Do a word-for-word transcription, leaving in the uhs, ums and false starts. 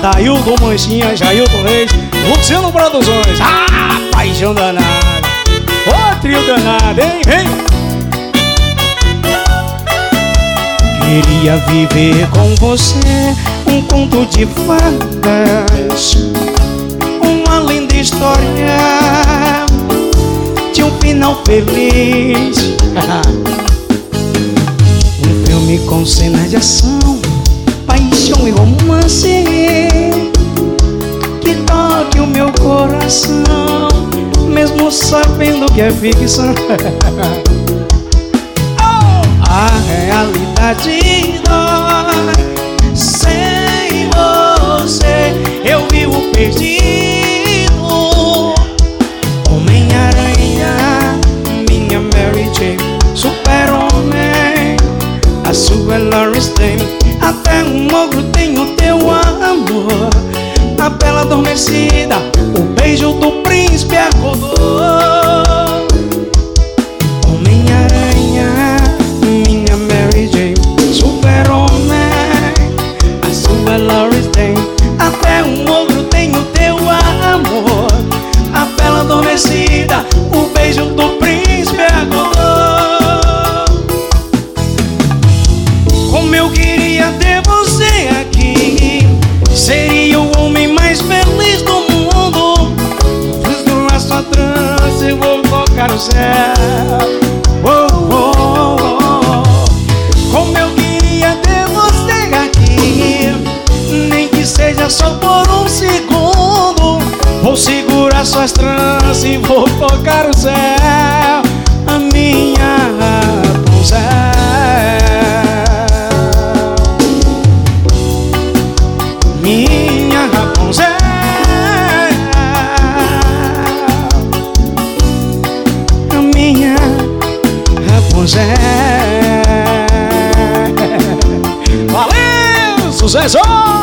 Dailton Manchinha, Jailton Reis, Luciano Produções. Ah, paixão danada. Ô, trio danado, hein, hein? Queria viver com você um conto de fadas, uma linda história de um final feliz. Um filme com cenas de ação, paixão e romance, que toque o meu coração, mesmo sabendo que é ficção. A realidade dói. Sem você eu vivo perdido. Homem-Aranha, minha Mary Jane, Super-Homem, a sua Lois Lane. Até um ogro tem o teu amor. A bela adormecida, o beijo do príncipe acordou. Homem-Aranha, minha Mary Jane, Super-Homem, a sua Lois Lane. Até um ogro tem o teu amor. A bela adormecida, o beijo do príncipe acordou. Como eu queria ter você aqui, seria o homem mais feliz do mundo. Fiz a sua trança e vou tocar o céu. Oh, oh, oh. Como eu queria ter você aqui, nem que seja só por um segundo. Vou segurar suas tranças e vou tocar o céu. A minha Rapunzel, minha Rapunzel, a minha Rapunzel. Valeu, sucesso!